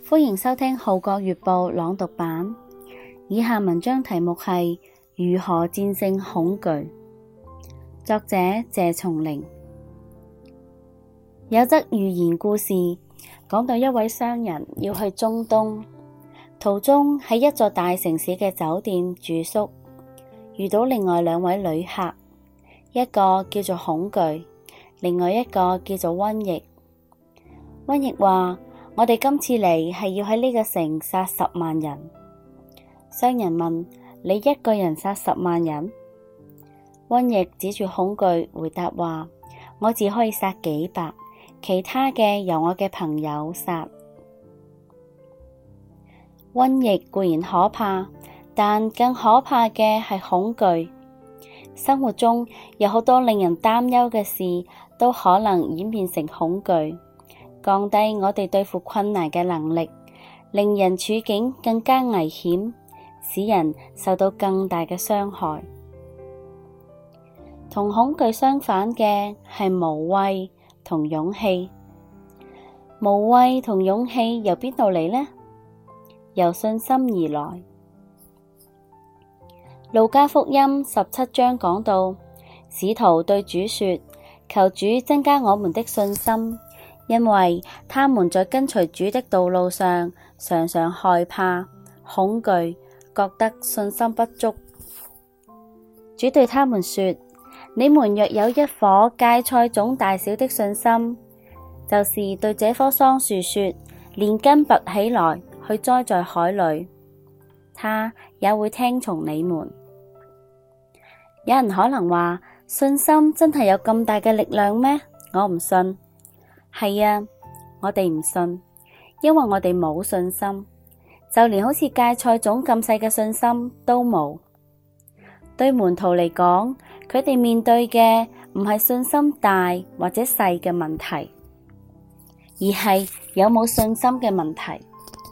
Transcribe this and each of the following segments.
歡迎收聽《號角月報》朗讀版。以下文章題目係如何戰勝恐懼，作者謝松齡。有則寓言故事講到一位商人要去中東，途中喺一座大城市嘅酒店住宿，遇到另外兩位旅客，一個叫做恐懼，另外一個叫做瘟疫。瘟疫話：我哋今次嚟係要喺呢個城殺10萬人。商人問：你一個人殺10萬人？瘟疫指住恐懼回答話：我只可以殺幾百，其他嘅由我嘅朋友殺。瘟疫固然可怕，但更可怕嘅係恐懼。生活中有好多令人擔憂嘅事，都可能演變成恐懼，降低我哋對付困難嘅能力，令人處境更加危險，使人受到更大嘅傷害。同恐懼相反嘅係無畏同勇氣。無畏同勇氣由邊度嚟呢？由信心而來。路加福音17章講到，使徒對主說：求主增加我們的信心，因為他們在跟隨主的道路上，常常害怕、恐懼，覺得信心不足。主對他們說：你們若有一顆芥菜種大小的信心，就是對這棵桑樹說：連根拔起來，去栽在海裏，他也會聽從你們。有人可能話：信心真係有咁大嘅力量咩？我唔信。係啊，我哋唔信，因為我哋冇信心，就連好似芥菜種咁細嘅信心都冇。對門徒嚟講，佢哋面對嘅唔係信心大或者細嘅問題，而係有冇信心嘅問題。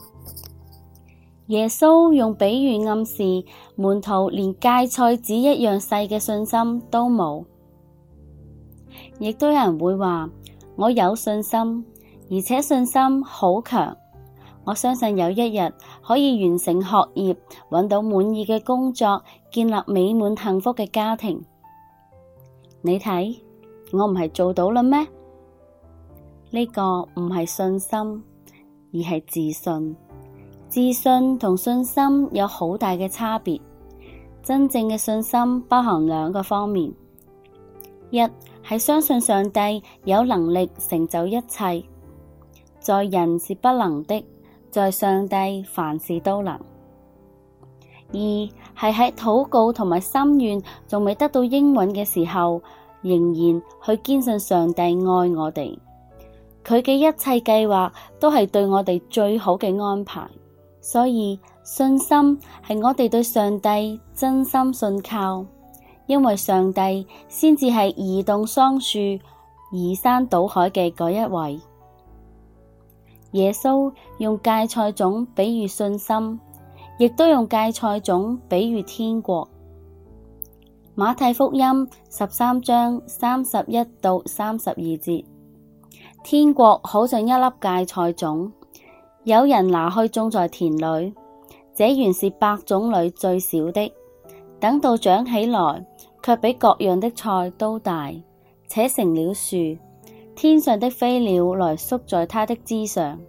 耶穌用比喻暗示門徒連芥菜籽一樣細嘅信心都冇。亦都有人會話：我有信心，而且信心好強，我相信有一日可以完成學業，搵到滿意嘅工作，建立美滿幸福嘅家庭。你睇，我唔係做到啦咩？呢個唔係信心，而係自信。自信同信心有好大嘅差別。真正嘅信心包含兩個方面：一係相信上帝有能力成就一切，在人是不能的，在上帝凡事都能；二係喺禱告同埋心願仲未得到應允嘅時候，仍然去堅信上帝愛我哋，佢嘅一切計劃都係對我哋最好嘅安排。所以信心係我哋對上帝真心信靠，因為上帝先至係移動桑樹、移山倒海嘅嗰一位。耶穌用芥菜種比喻信心，亦都用芥菜種比喻天國。馬太福音13章31到32節，天國好像一粒芥菜種，有人拿去種在田裏，這原是100種裏最小的，等到長起來，卻比各樣的菜都大，且成了樹，天上的飛鳥來宿在它的枝上。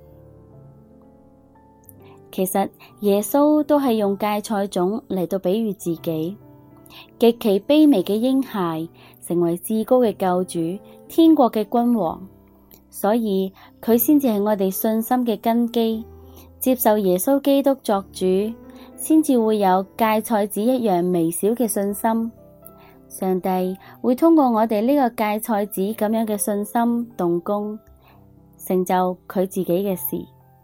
其實耶穌都係用芥菜種嚟到比喻自己，極其卑微嘅嬰孩成為至高嘅救主，天國嘅君王。所以佢先至係我哋信心嘅根基，接受耶穌基督作主，先至會有芥菜籽一樣微小嘅信心。上帝會通過我哋呢個芥菜籽咁樣嘅信心動工，成就佢自己嘅事。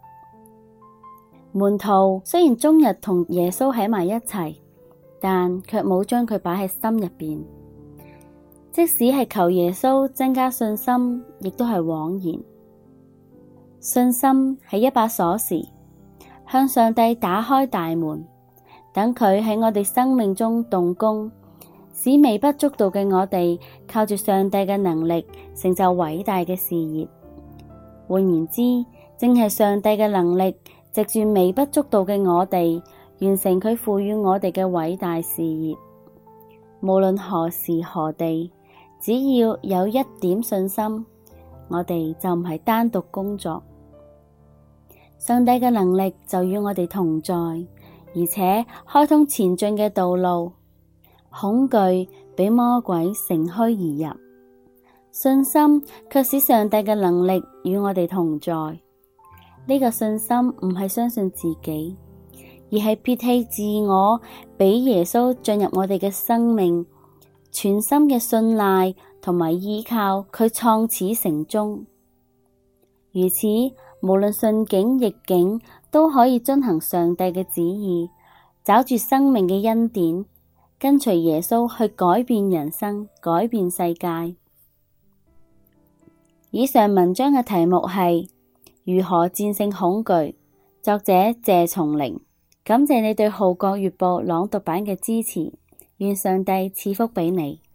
門徒雖然終日同耶穌喺埋一齊，但卻冇將佢擺喺心入邊。即使係求耶穌增加信心，亦都係枉然。信心係一把鎖匙，向上帝打開大門，等佢喺我哋生命中動工，使微不足道嘅我哋靠住上帝嘅能力成就偉大嘅事業。換言之，正係上帝嘅能力藉住微不足道嘅我哋，完成佢賦予我哋嘅偉大事業。無論何時何地，只要有一點信心，我哋就唔係單獨工作。上帝嘅能力就與我哋同在，而且開通前進嘅道路。恐懼俾魔鬼乘虛而入，信心卻使上帝嘅能力與我哋同在。呢個信心唔係相信自己，而係撇棄自我，俾耶穌進入我哋嘅生命，全心嘅信賴同埋依靠佢創始成終。如此，無論順境逆境，都可以遵行上帝嘅旨意，找住生命嘅恩典，跟隨耶穌去改變人生，改變世界。以上文章嘅題目係如何戰勝恐懼，作者謝松齡。感謝你對《號角月報》朗讀版嘅支持，願上帝賜福俾你。